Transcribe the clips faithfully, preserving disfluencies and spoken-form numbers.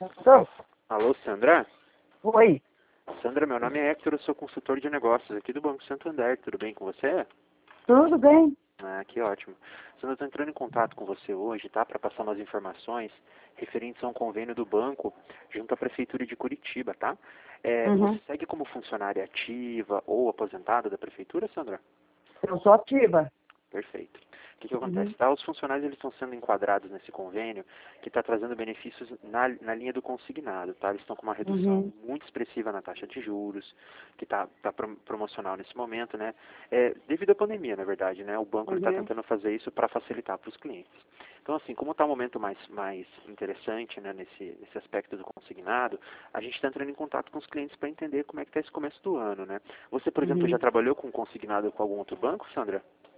Tô. Alô, Sandra? Oi. Sandra, meu nome é Hector, eu sou consultor de negócios aqui do Banco Santander. Tudo bem com você? Tudo bem? Ah, que ótimo. Sandra, eu estou entrando em contato com você hoje, tá? Para passar umas informações referentes a um convênio do banco junto à Prefeitura de Curitiba, tá? É, Uhum. Você segue como funcionária ativa ou aposentada da Prefeitura, Sandra? Eu sou ativa. Perfeito. O que, que acontece? Uhum. Tá? Os funcionários eles estão sendo enquadrados nesse convênio que está trazendo benefícios na, na linha do consignado. Tá? Eles estão com uma redução Uhum. muito expressiva na taxa de juros, que está tá prom- promocional nesse momento, né? É, devido à pandemia, na verdade, né? O banco está Uhum. tentando fazer isso para facilitar para os clientes. Então, assim, como está um momento mais, mais interessante, né, nesse, nesse aspecto do consignado, a gente está entrando em contato com os clientes para entender como é que está esse começo do ano, né? Você, por exemplo, já Uhum. trabalhou com consignado com algum outro banco, Sandra?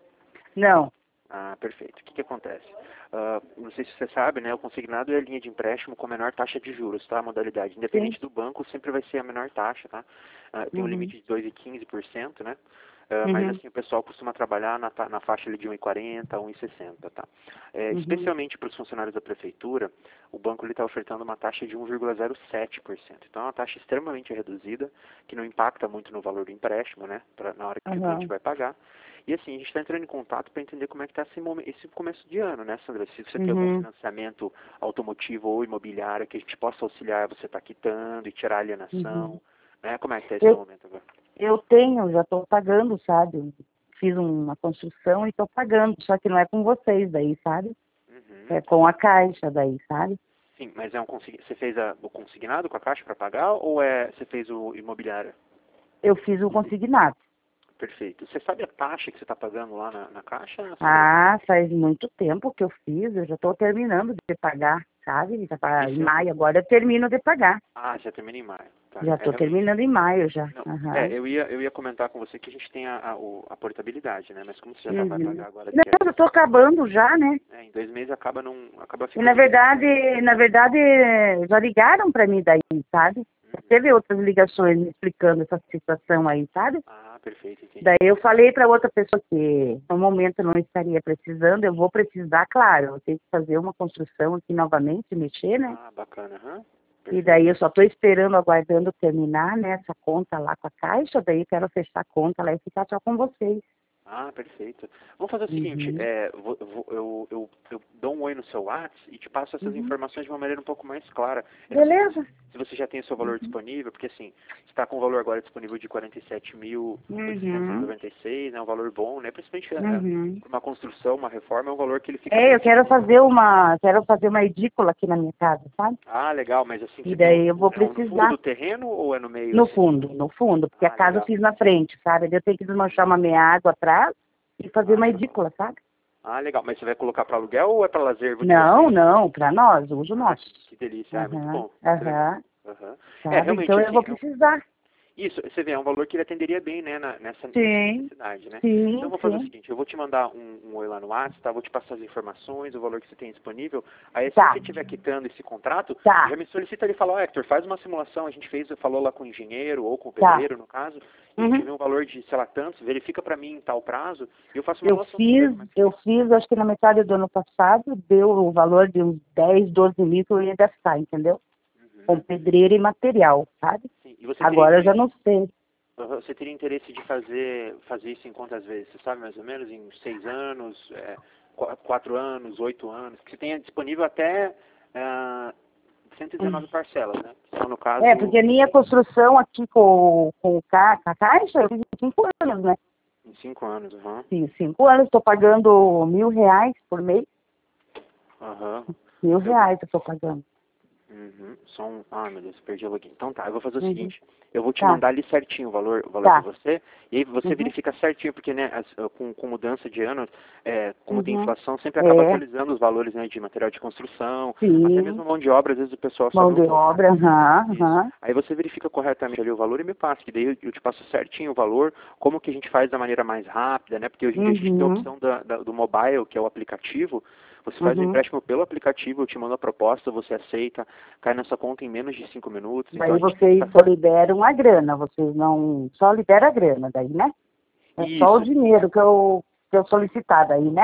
Não. Ah, perfeito. O que, que acontece? Ah, não sei se você sabe, né? O consignado é a linha de empréstimo com a menor taxa de juros, tá? A modalidade. Sim. Independente do banco, sempre vai ser a menor taxa, tá? Ah, tem um Uhum. limite de dois vírgula quinze por cento, né? Ah, mas Uhum. assim, o pessoal costuma trabalhar na, ta- na faixa ali de um vírgula quarenta, um vírgula sessenta, tá? É, Uhum. especialmente para os funcionários da prefeitura, o banco está ofertando uma taxa de um vírgula zero sete por cento. Então é uma taxa extremamente reduzida, que não impacta muito no valor do empréstimo, né? Pra, na hora que o cliente Uhum. vai pagar. E assim, a gente está entrando em contato para entender como é que está esse, momen- esse começo de ano, né, Sandra? Se você tem algum Uhum. financiamento automotivo ou imobiliário que a gente possa auxiliar você está quitando e tirar a Uhum. alienação, né? Como é que está esse seu Eu, momento agora? eu tenho, já estou pagando, sabe? Fiz uma construção e estou pagando, só que não é com vocês daí, sabe? Uhum. É com a Caixa daí, sabe? Sim, mas é um consign... você fez a... o consignado com a Caixa para pagar ou é você fez o imobiliário? Eu fiz o consignado. Perfeito. Você sabe a taxa que você está pagando lá na, na Caixa, Sandra? Ah, faz muito tempo que eu fiz, eu já estou terminando de pagar, sabe? Já tá em Esse é um... maio agora eu termino de pagar. Ah, já termina em maio. Tá. Já É estou realmente. terminando em maio já. Não, é, Aham. eu ia, eu ia comentar com você que a gente tem a, a, o- a portabilidade, né? Mas como você já tá, vai Uhum. pagar agora Não, daqui a, eu estou acabando já, né? é, em dois meses acaba não, acaba E na ficando meio. verdade, na verdade, já ligaram para mim daí, sabe? Já teve outras ligações me explicando essa situação aí, sabe? Ah, perfeito, entendi. Daí eu falei para outra pessoa que no momento eu não estaria precisando, eu vou precisar, claro, eu tenho que fazer uma construção aqui novamente, mexer, né? Ah, bacana, aham. E Perfeito. daí eu só estou esperando, aguardando terminar, né, essa conta lá com a Caixa, daí eu quero fechar a conta lá e ficar só com vocês. Ah, perfeito. Vamos fazer o seguinte, Uhum. é, vou- vou- eu, eu, eu dou um oi no seu WhatsApp e te passo essas Uhum. informações de uma maneira um pouco mais clara. Eu não sei se você, Beleza? se você já tem o seu valor Uhum. disponível, porque assim, você está com o valor agora disponível de quarenta e sete mil oitocentos e Uhum. noventa e seis, é um valor bom, né? Principalmente é, Uhum. para uma construção, uma reforma, é um valor que ele fica É, bem eu quero disponível. fazer uma, quero fazer uma edícula aqui na minha casa, sabe? Ah, legal, mas assim, E você tem um, daí eu vou é um no fundo precisar do terreno ou é no meio no assim? fundo, no fundo, porque a Ah, casa eu legal. fiz na frente, sabe? Daí eu tenho que desmanchar uma meia água atrás e fazer Ah, uma legal. edícula, sabe? Ah, legal. Mas você vai colocar para aluguel ou é para lazer de Não, vocês? não, para nós, uso Ah, nosso. que, que delícia. Ah, é muito Aham, bom. Muito legal. aham, Aham. É, sabe? realmente, Então eu assim, vou é um- precisar. isso, você vê, é um valor que ele atenderia bem, né, na- nessa, nessa Sim, necessidade, né? Então eu sim, vou fazer o sim. seguinte, eu vou te mandar um, um oi lá no WhatsApp, tá? Vou te passar as informações, o valor que você tem disponível. Aí assim que Tá, você estiver quitando esse contrato, tá, já me solicita ele e fala, ó, Hector, faz uma simulação, a gente fez, falou lá com o engenheiro ou com o tá. pedreiro, no caso, e a gente Uhum. vê um valor de, sei lá, tantos, verifica pra mim em tal prazo, e eu faço uma Eu relação com você, fiz, como é que eu fiz, acho que na metade do ano passado, deu o valor de uns dez, doze mil que eu ia gastar, entendeu? Com Uhum. pedreira e material, sabe? Sim. E você teria Agora eu já interesse, não sei. aham, você teria interesse de fazer, fazer isso em quantas vezes? Você sabe mais ou menos? Em seis anos, é, qu- quatro anos, oito anos? Que você tenha disponível até ah, cento e dezenove parcelas, né? Então, no É, caso, porque a minha construção aqui com, com, o ca- com a Caixa, eu fiz em cinco anos, né? em cinco anos. Aham. Sim, cinco anos, estou pagando mil reais por mês. Aham. Mil Eu, reais eu estou pagando. uhum. Só um, ah, meu Deus, perdi o login. Então tá, eu vou fazer o Uhum. seguinte, eu vou te Tá, mandar ali certinho o valor, o valor para tá. você, e aí você Uhum. verifica certinho, porque né, as- com, com mudança de ano, é, como tem Uhum. inflação, sempre acaba É, atualizando os valores, né, de material de construção, até sim. mesmo mão de obra, às vezes o pessoal Mão sobe um de pouco. obra, aham, Isso. aham. Aí você verifica corretamente ali o valor e me passa, que daí eu eu te passo certinho o valor, como que a gente faz da maneira mais rápida, né? Porque hoje em dia a gente tem a Uhum. opção da, da- do mobile, que é o aplicativo. Você faz o Uhum. empréstimo pelo aplicativo, eu te mando a proposta, você aceita, cai na sua conta em menos de cinco minutos. Então Daí a gente tem vocês essa... só liberam a grana, vocês não... Só liberam a grana daí, né? É só o Isso, dinheiro que eu, que eu solicitar daí, né?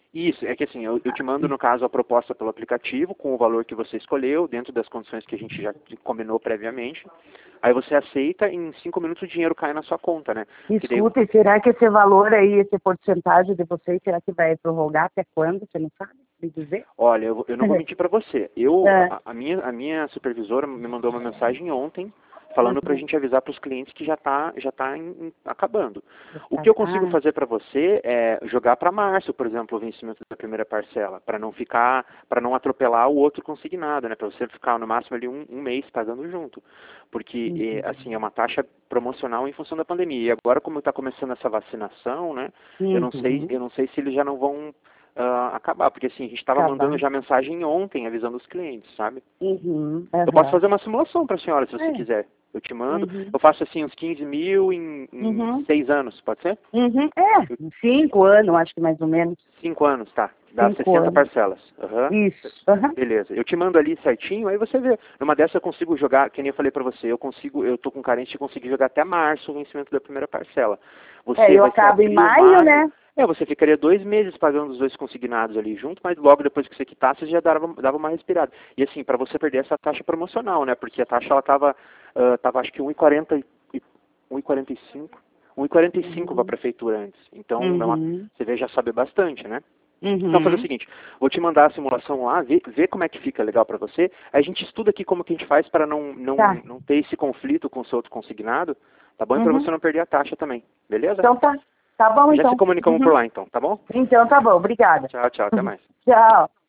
Isso, é que assim, eu, eu te mando, no caso, a proposta pelo aplicativo, com o valor que você escolheu, dentro das condições que a gente já combinou previamente. Aí você aceita e em cinco minutos o dinheiro cai na sua conta, né? Escuta, daí... e será que esse valor aí, esse porcentagem de vocês, será que vai prorrogar até quando? Você não sabe me dizer? Olha, eu, eu não vou mentir para você. Eu, é. a, a, minha, a minha supervisora me mandou uma mensagem ontem, falando uhum. para a gente avisar para os clientes que já está já tá em, em, acabando. O que eu consigo fazer para você é jogar para março, por exemplo, o vencimento da primeira parcela, para não ficar, para não atropelar o outro consignado, né? Para você ficar no máximo ali um, um mês pagando junto, porque uhum. é, assim é uma taxa promocional em função da pandemia. E agora, como está começando essa vacinação, né? Uhum. Eu não sei, eu não sei se eles já não vão Uh, acabar, porque assim, a gente estava mandando já mensagem ontem, avisando os clientes, sabe? Uhum, uhum. Eu posso fazer uma simulação para a senhora, se você é. quiser. Eu te mando, uhum. eu faço assim uns quinze mil em, em uhum. seis anos, pode ser? Uhum. É, eu... cinco anos, acho que mais ou menos. Cinco anos, tá. Dá cinco sessenta anos. parcelas. Uhum. Isso. Uhum. Beleza. Eu te mando ali certinho, aí você vê. Numa dessa eu consigo jogar, que nem eu falei pra você, eu consigo, eu tô com carência de conseguir jogar até março o vencimento da primeira parcela. Você é, eu vai acabo em maio, né? É, você ficaria dois meses pagando os dois consignados ali junto, mas logo depois que você quitasse, já dava, dava uma respirada. E assim, para você perder essa taxa promocional, né? Porque a taxa, ela tava, uh, tava acho que um e quarenta e cinco. um e quarenta e cinco uhum. para a prefeitura antes. Então, uhum. é uma, você vê, já sabe bastante, né? Uhum. Então, fazer o seguinte, vou te mandar a simulação lá, ver, ver como é que fica legal para você. Aí a gente estuda aqui como que a gente faz para não, não, tá. não ter esse conflito com o seu outro consignado, tá bom? E uhum. para você não perder a taxa também, beleza? Então tá. Tá bom, Já então. se comunicamos uhum. por lá, então, tá bom? Então tá bom, obrigada. Tchau, tchau, até mais. Tchau.